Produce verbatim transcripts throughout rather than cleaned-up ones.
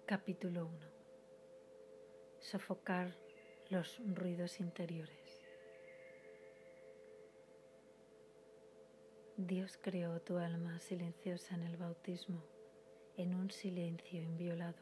Capítulo uno. Sofocar los ruidos interiores. Dios creó tu alma silenciosa en el bautismo, en un silencio inviolado.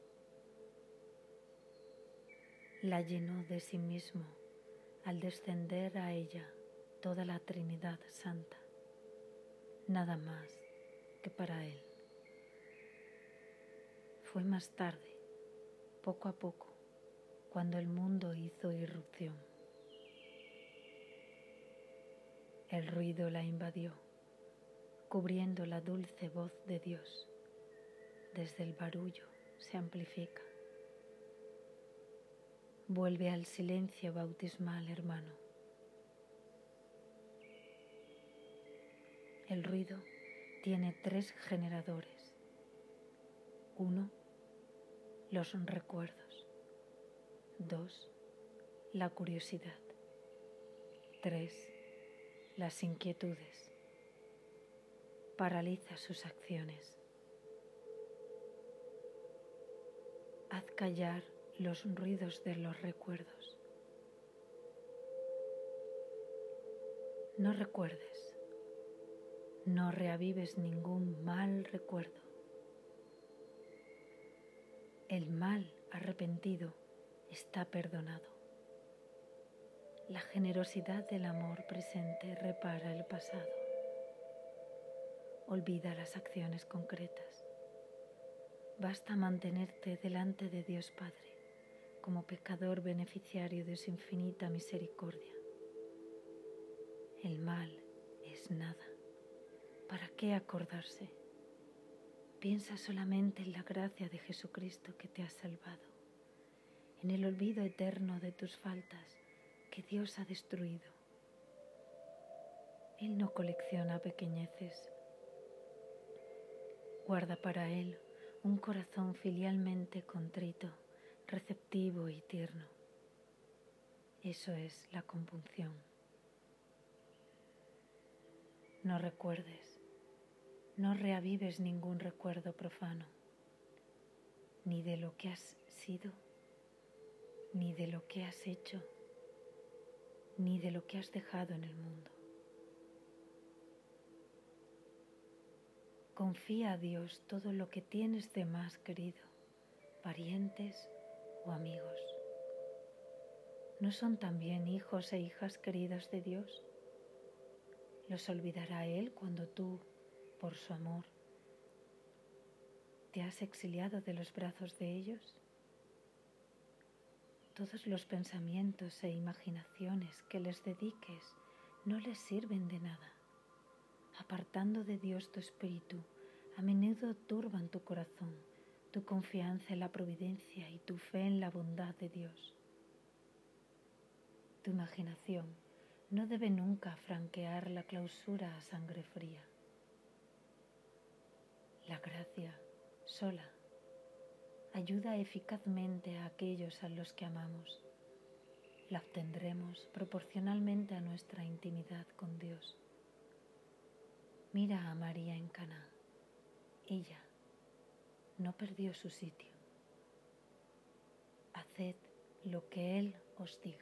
La llenó de sí mismo al descender a ella toda la Trinidad Santa, nada más que para Él. Fue más tarde, poco a poco, cuando el mundo hizo irrupción. El ruido la invadió, cubriendo la dulce voz de Dios. Desde el barullo se amplifica. Vuelve al silencio bautismal, hermano. El ruido tiene tres generadores. Uno, los recuerdos. Dos, la curiosidad. Tres, las inquietudes. Paraliza sus acciones. Haz callar los ruidos de los recuerdos. No recuerdes. No reavives ningún mal recuerdo. El mal arrepentido está perdonado. La generosidad del amor presente repara el pasado. Olvida las acciones concretas. Basta mantenerte delante de Dios Padre como pecador beneficiario de su infinita misericordia. El mal es nada. ¿Para qué acordarse? Piensa solamente en la gracia de Jesucristo que te ha salvado, en el olvido eterno de tus faltas que Dios ha destruido. Él no colecciona pequeñeces. Guarda para Él un corazón filialmente contrito, receptivo y tierno. Eso es la compunción. No recuerdes, no reavives ningún recuerdo profano, ni de lo que has sido, ni de lo que has hecho, ni de lo que has dejado en el mundo. Confía a Dios todo lo que tienes de más querido, parientes o amigos. ¿No son también hijos e hijas queridas de Dios? ¿Los olvidará Él cuando tú, por su amor, te has exiliado de los brazos de ellos? Todos los pensamientos e imaginaciones que les dediques no les sirven de nada. Apartando de Dios tu espíritu, a menudo turban tu corazón, tu confianza en la providencia y tu fe en la bondad de Dios. Tu imaginación no debe nunca franquear la clausura a sangre fría. La gracia, sola, ayuda eficazmente a aquellos a los que amamos. La obtendremos proporcionalmente a nuestra intimidad con Dios. Mira a María en Caná. Ella no perdió su sitio. Haced lo que Él os diga.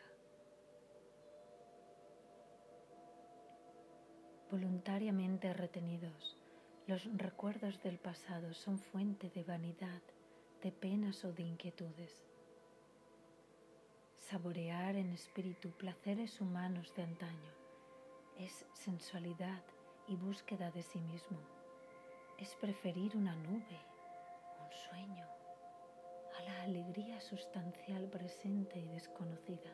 Voluntariamente retenidos, los recuerdos del pasado son fuente de vanidad, de penas o de inquietudes. Saborear en espíritu placeres humanos de antaño es sensualidad y búsqueda de sí mismo. Es preferir una nube, un sueño, a la alegría sustancial presente y desconocida.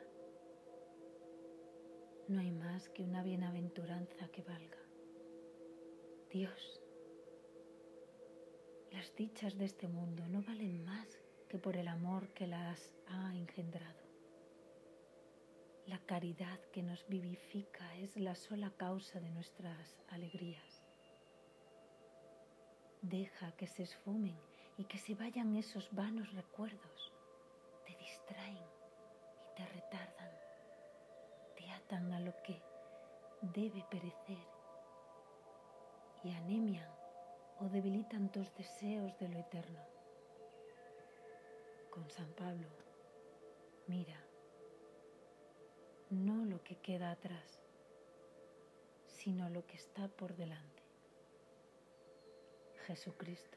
No hay más que una bienaventuranza que valga. Dios. Las dichas de este mundo no valen más que por el amor que las ha engendrado. La caridad que nos vivifica es la sola causa de nuestras alegrías. Deja que se esfumen y que se vayan esos vanos recuerdos. Te distraen y te retardan. Te atan a lo que debe perecer y anemian o debilitan tus deseos de lo eterno. con San Pablo, mira, no lo que queda atrás, sino lo que está por delante. Jesucristo.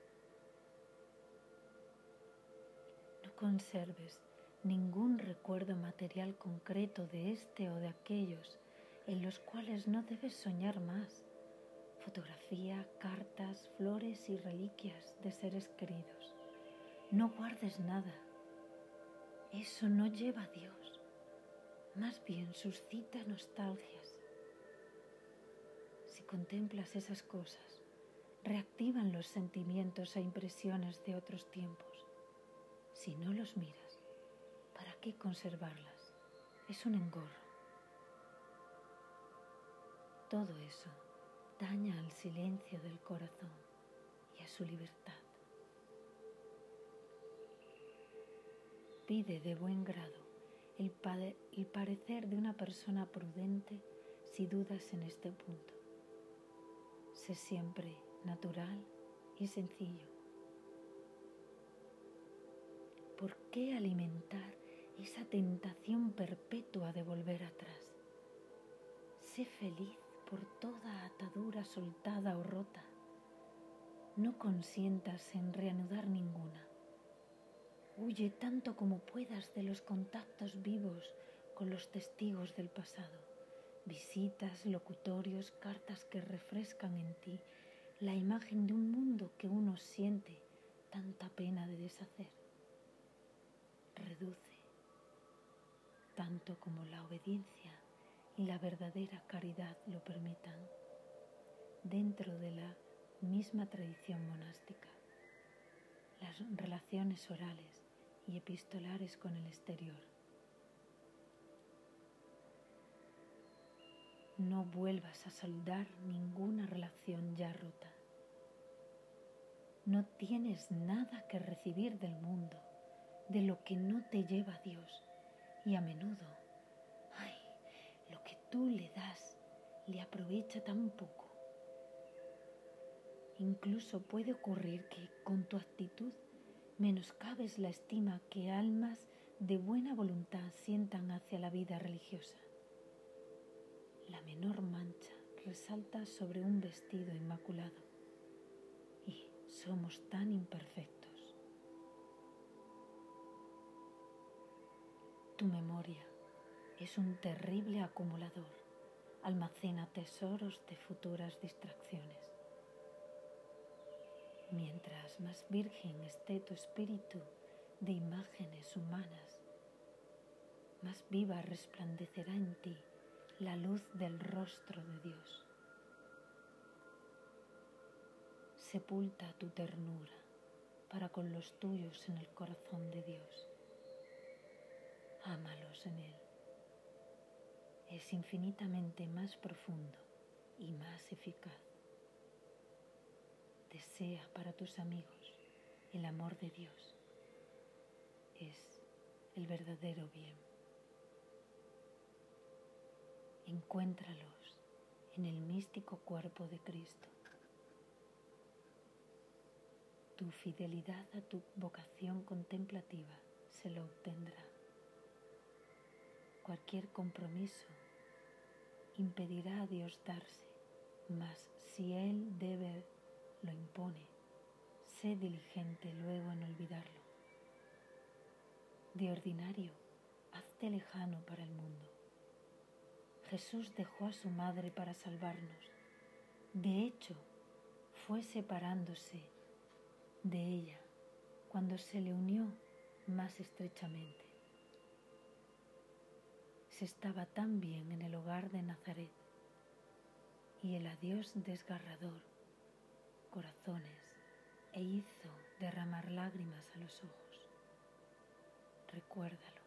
No conserves ningún recuerdo material concreto de este o de aquellos en los cuales no debes soñar más. Fotografía, cartas, flores y reliquias de seres queridos. No guardes nada. Eso no lleva a Dios. Más bien suscita nostalgias. Si contemplas esas cosas, reactivan los sentimientos e impresiones de otros tiempos. Si no los miras, ¿para qué conservarlas? Es un engorro. Todo eso daña al silencio del corazón y a su libertad. Pide de buen grado el, pade- el parecer de una persona prudente si dudas en este punto. Sé siempre natural y sencillo. ¿Por qué alimentar esa tentación perpetua de volver atrás? Sé feliz por toda atadura soltada o rota. No consientas en reanudar ninguna. Huye tanto como puedas de los contactos vivos con los testigos del pasado. Visitas, locutorios, cartas que refrescan en ti la imagen de un mundo que uno siente tanta pena de deshacer. Reduce, tanto como la obediencia y la verdadera caridad lo permitan, dentro de la misma tradición monástica, las relaciones orales y epistolares con el exterior. No vuelvas a saldar ninguna relación ya rota. No tienes nada que recibir del mundo, de lo que no te lleva a Dios, y a menudo, ay, lo que tú le das le aprovecha tan poco. Incluso puede ocurrir que con tu actitud menoscabes la estima que almas de buena voluntad sientan hacia la vida religiosa. La menor mancha resalta sobre un vestido inmaculado y somos tan imperfectos. Tu memoria es un terrible acumulador, almacena tesoros de futuras distracciones. Mientras más virgen esté tu espíritu de imágenes humanas, más viva resplandecerá en ti la luz del rostro de Dios. Sepulta tu ternura para con los tuyos en el corazón de Dios. Ámalos en Él. Es infinitamente más profundo y más eficaz. Desea para tus amigos el amor de Dios. Es el verdadero bien. Encuéntralos en el místico cuerpo de Cristo. Tu fidelidad a tu vocación contemplativa se lo obtendrá. Cualquier compromiso impedirá a Dios darse, mas si Él debe lo impone, sé diligente luego en olvidarlo. De ordinario, hazte lejano para el mundo. Jesús dejó a su madre para salvarnos. De hecho, fue separándose de ella cuando se le unió más estrechamente. Se estaba tan bien en el hogar de Nazaret y el adiós desgarrador corazones e hizo derramar lágrimas a los ojos. Recuérdalo.